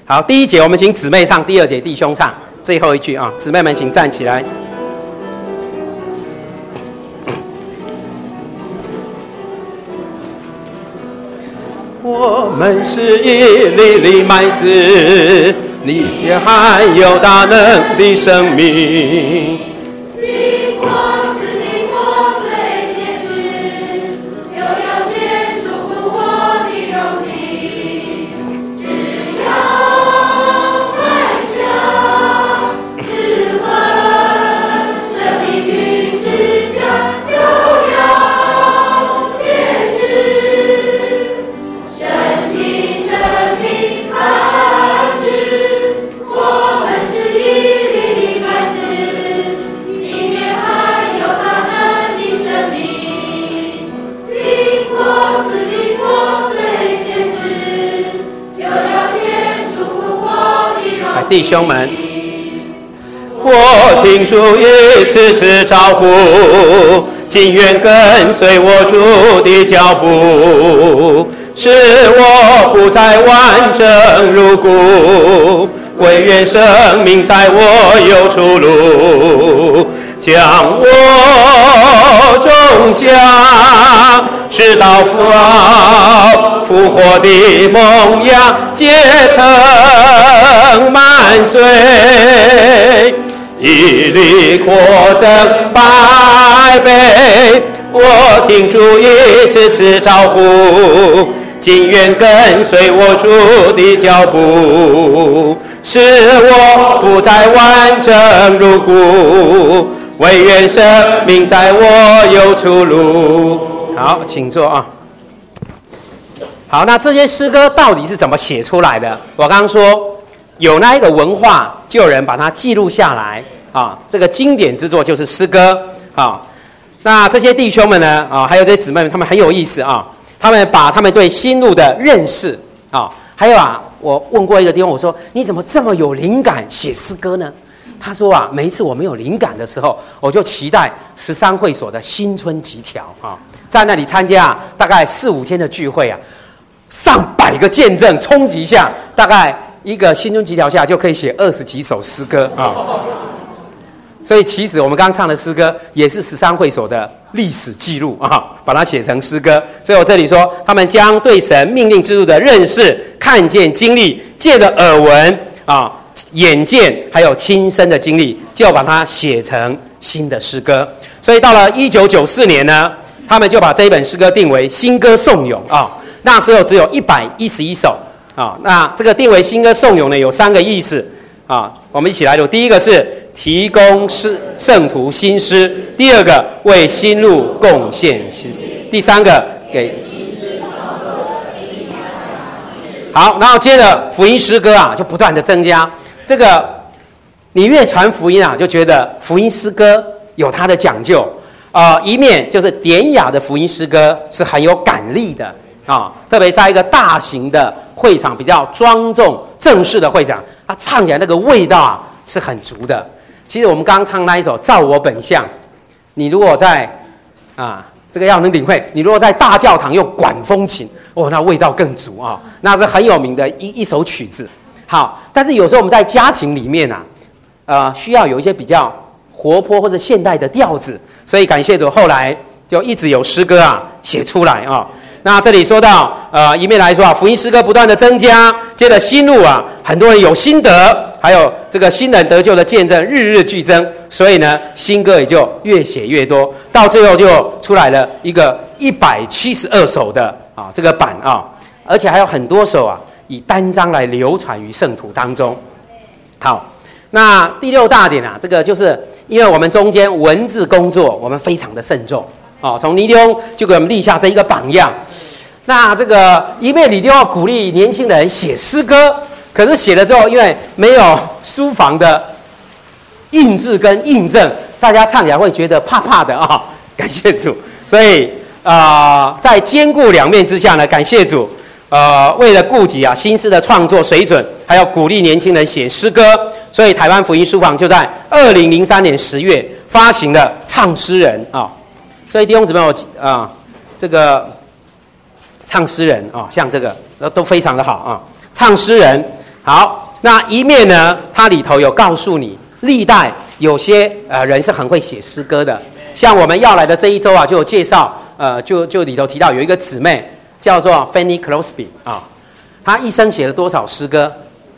好，第一节我们请姊妹唱，第二节弟兄唱，最后一句啊，姊妹们请站起来。我们是一粒粒麦子，里面含有大能的生命。 经过死的破碎限制，就要显出复活的荣景。只要迈向智慧，生命与世界就要结实。神奇生命繁殖，我们是一粒粒麦子，里面含有大能的生命。经过死的破碎限制，就要显出复活的荣景。 弟兄们，我听主一次次招呼，情愿跟随我主的脚步，使我不再完整如故，唯愿生命在我有出路，将我种下，直到复活的萌芽结成满穗，一粒扩增百倍。我听主一次次招呼，情愿跟随我主的脚步，使我不再完整如故，唯愿生命在我有出路。好，请坐啊。好，那这些诗歌到底是怎么写出来的？我刚刚说有那一个文化，就有人把它记录下来啊。这个经典之作就是诗歌啊。那这些弟兄们呢啊，还有这些姊妹们，他们很有意思啊。他们把他们对心路的认识啊，还有啊，我问过一个弟兄，我说你怎么这么有灵感写诗歌呢？他说啊，每一次我没有灵感的时候，我就期待13会所的新春集条啊，在那里参加大概4、5天的聚会啊，上百个见证冲击下，大概一个新春集条下就可以写20几首诗歌啊。所以其实我们刚刚唱的诗歌也是13会所的历史记录啊，把它写成诗歌。所以我这里说，他们将对神命令之路的认识、看见、经历，借着耳闻啊、眼见，还有亲身的经历，就把它写成新的诗歌。所以到了1994年呢，他们就把这一本诗歌定为新歌颂咏啊。那时候只有111首啊。那这个定为新歌颂咏呢，有3个意思啊。我们一起来读。第一个是提供圣徒新诗，第二个为新路贡献诗，第三个给好，然后接着福音诗歌啊，就不断的增加。这个你越传福音啊，就觉得福音诗歌有它的讲究一面就是典雅的福音诗歌是很有感力的啊，特别在一个大型的会场，比较庄重正式的会场，它唱起来那个味道啊是很足的。其实我们刚刚唱那一首《照我本相》，你如果在这个要能领会，你如果在大教堂用管风琴，那味道更足啊，那是很有名的一首曲子。好，但是有时候我们在家庭里面需要有一些比较活泼或者现代的调子，所以感谢主，后来就一直有诗歌写出来啊。那这里说到一面来说福音诗歌不断的增加，接着新路很多人有心得，还有这个新人得救的见证日日俱增，所以呢新歌也就越写越多，到最后就出来了一个172首的这个版而且还有很多首以单章来流传于圣徒当中。好，那第6大点这个就是因为我们中间文字工作我们非常的慎重从尼弟兄就给我们立下这一个榜样。那这个一面你就要鼓励年轻人写诗歌，可是写了之后，因为没有书房的印制跟印证，大家唱起来会觉得怕怕的感谢主，所以在兼顾两面之下呢，感谢主，为了顾及新诗的创作水准，还要鼓励年轻人写诗歌，所以台湾福音书房就在2003年10月发行了唱诗人所以弟兄姊妹这个唱诗人像这个都非常的好唱诗人好，那一面呢，它里头有告诉你，历代有些人是很会写诗歌的，像我们要来的这一周啊，就有介绍，就里头提到有一个姊妹叫做 Fanny Crosby 啊，她一生写了多少诗歌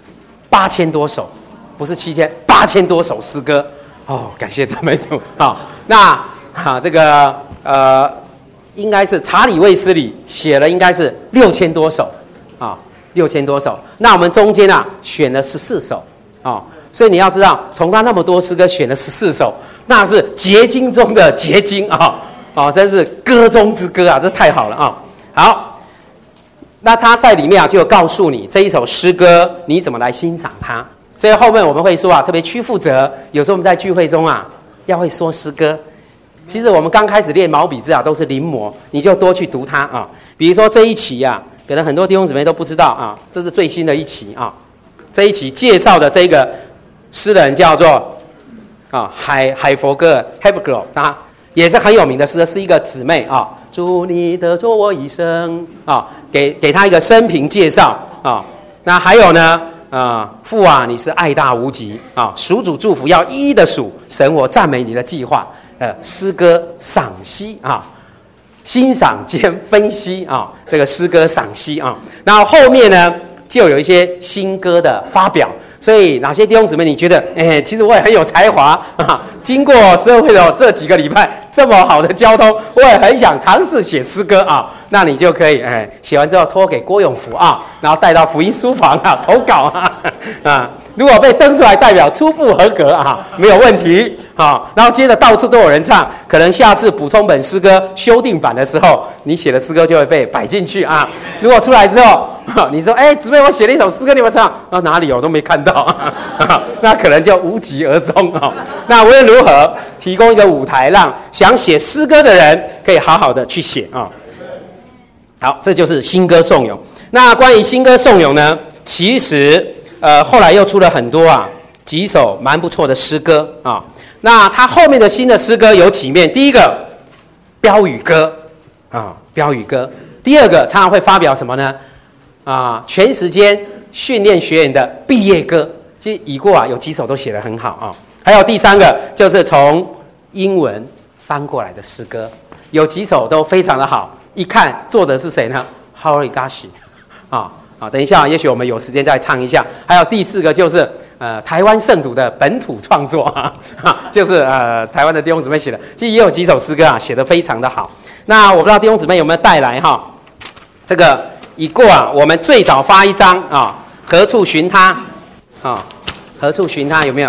？8000多首，不是7000，8000多首诗歌哦，感谢赞美主啊。那这个应该是查理卫斯理写了应该是6000多首啊，6000多首。那我们中间啊选了14首啊，所以你要知道，从他那么多诗歌选了14首，那是结晶中的结晶啊，真是歌中之歌啊，这太好了啊。好，那他在里面啊就有告诉你这一首诗歌你怎么来欣赏它。所以后面我们会说啊，特别屈负责，有时候我们在聚会中啊要会说诗歌。其实我们刚开始练毛笔字啊，都是临摹，你就多去读它啊。比如说这一期啊，可能很多弟兄姊妹都不知道啊，这是最新的一期啊。这一期介绍的这个诗人叫做海佛格 Havergal， 他也是很有名的诗，是一个姊妹啊。祝你得着我一生啊，给他一个生平介绍啊。那还有呢？父啊，你是爱大无极啊！属主祝福要一一的数，神我赞美你的计划。诗歌赏析啊，欣赏兼分析啊，这个诗歌赏析啊。然后后面呢，就有一些新歌的发表。所以哪些弟兄姊妹你觉得，其实我也很有才华啊？经过社会的这几个礼拜这么好的交通，我也很想尝试写诗歌啊。那你就可以写完之后托给郭永福啊，然后带到福音书房啊投稿啊。如果被登出来，代表初步合格啊，没有问题啊。然后接着到处都有人唱，可能下次补充本诗歌修订版的时候，你写的诗歌就会被摆进去啊。如果出来之后，你说姊妹，我写了一首诗歌，你们唱，哪里有都没看到，那可能就无疾而终啊。那无论如何，提供一个舞台，让想写诗歌的人可以好好的去写啊。好，这就是新歌颂咏。那关于新歌颂咏呢，其实后来又出了很多几首蛮不错的诗歌啊。那它后面的新的诗歌有几面，第一个标语歌啊，标语歌。第二个常常会发表什么呢？全时间训练学员的毕业歌，其实已过有几首都写得很好啊。还有第三个就是从英文翻过来的诗歌，有几首都非常的好。一看作者是谁呢 ？Howard Gashi 等一下，也许我们有时间再唱一下。还有第四个就是台湾圣徒的本土创作就是台湾的弟兄姊妹写的，其实也有几首诗歌写得非常的好。那我不知道弟兄姊妹有没有带来这个已过我们最早发一张何处寻他何处寻他有没有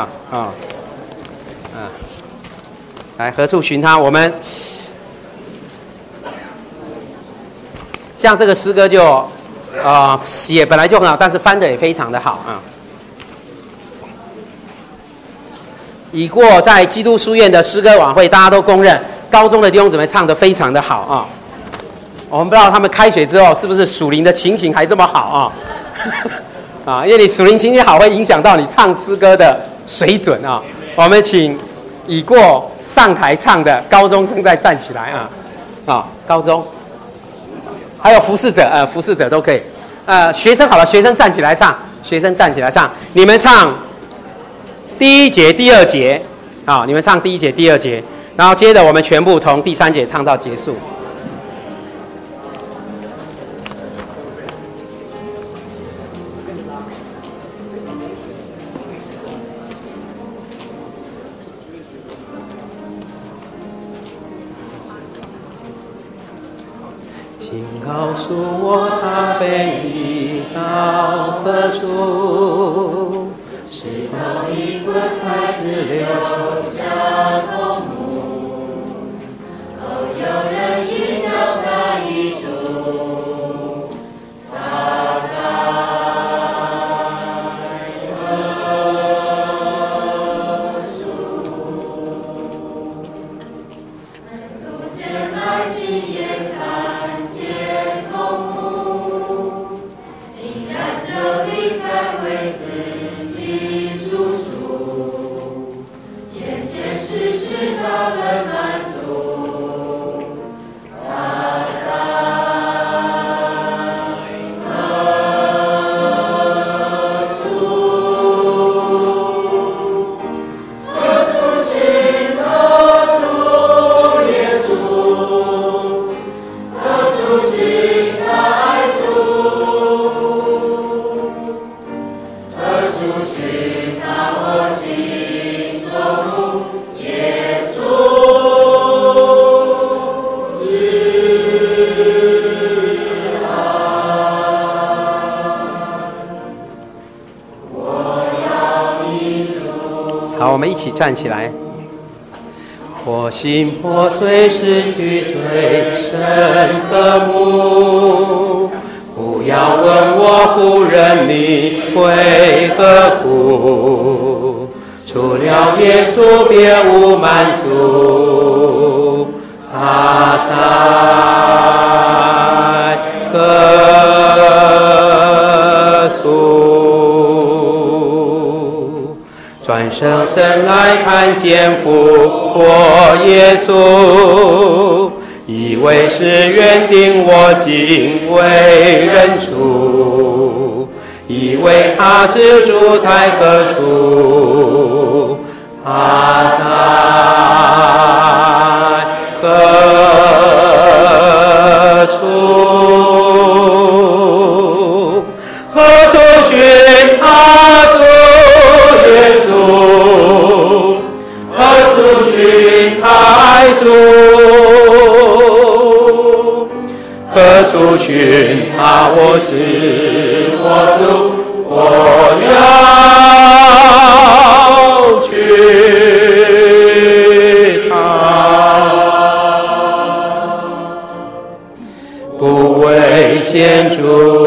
来何处寻他，我们像这个诗歌就写本来就很好，但是翻的也非常的好啊。已过在基督书院的诗歌晚会，大家都公认高中的弟兄姊妹唱得非常的好我们不知道他们开学之后是不是属灵的情形还这么好因为你属灵情形好，会影响到你唱诗歌的水准我们请已过上台唱的高中生再站起来高中。还有服侍者都可以，学生好了，学生站起来唱，你们唱第一节、第二节，你们唱第一节、第二节，然后接着我们全部从第3节唱到结束。请告诉我他被移到何处，是否一棍还只留下公墓，有人已将他移除，他在何处？门徒前来亲眼看。是他我们一起站起来。我心破碎，失去最深渴慕，不要问我夫人你为何哭，除了耶稣别无满足，他在何处？转身来看见复活耶稣，以为是原定我竟为人处，以为他之住在何处，他在何处？何处寻他主耶稣？何处寻他爱主？何处寻他我是我主？我要去他，不为献主。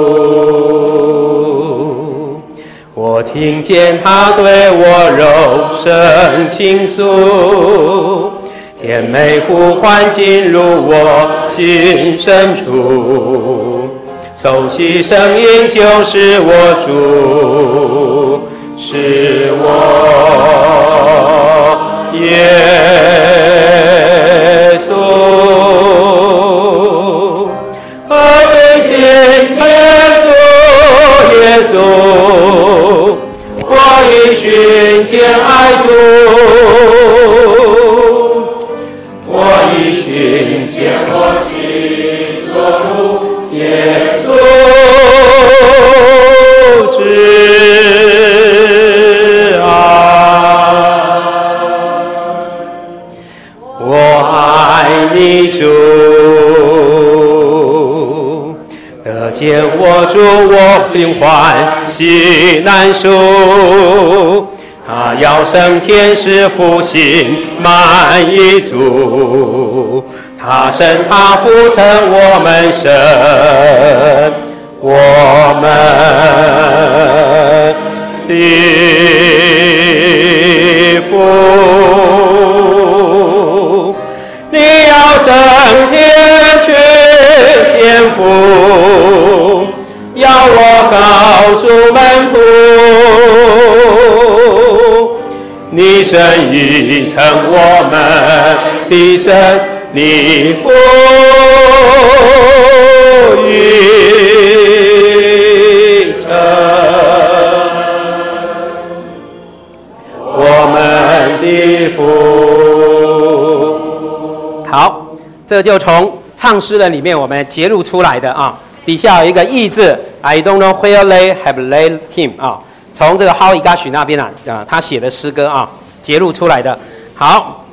我听见他对我柔声倾诉，甜美呼唤进入我心深处，熟悉声音就是我主，是我耶稣。何处寻天主耶稣？我已寻见爱主，我已寻见我心所慕耶稣之爱。我爱你主，得见我主，我心欢喜难述。他要升天使复兴满一足，他生他父成我们神，我们的父。你要升天去见父，要我告诉门徒，你神已成我们的神，你赋予成我们的父。好，这就从唱诗人里面我们揭露出来的啊。底下有一个义字 ，I don't know where they have laid him 啊，从这个 How Igashi 那边他写的诗歌啊，揭露出来的。好。